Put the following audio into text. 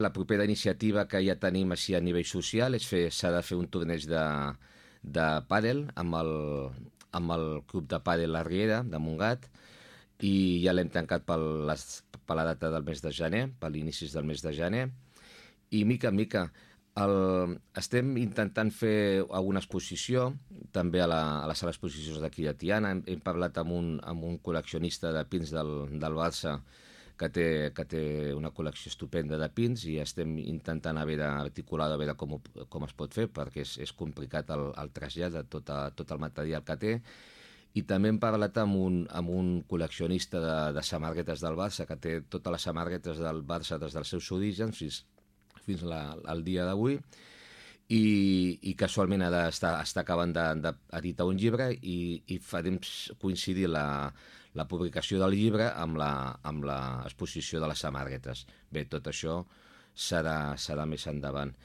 La propera iniciativa que ja tenim així a nivell social s'ha de fer un torneig de pàdel amb el club de pàdel La Riera de Montgat, i ja l'hem tancat per la data del mes de gener, per l'inicis del mes de gener, i mica en mica estem intentant fer alguna exposició també a la sala d'exposicions d'aquí de Tiana. Hem parlat amb un col·leccionista de pins del Barça que té una col·lecció estupenda de pins, i estem intentant articular a veure com es pot fer, perquè és complicat el trasllat de tot el material que té. I també hem parlat amb un col·leccionista de samarretes del Barça, que té totes les samarretes del Barça des dels seus orígens fins al dia d'avui, i casualment ara està acabant d'editar un llibre, i farem coincidir la publicació del llibre amb l'exposició de les samarretes. Bé, tot això serà més endavant.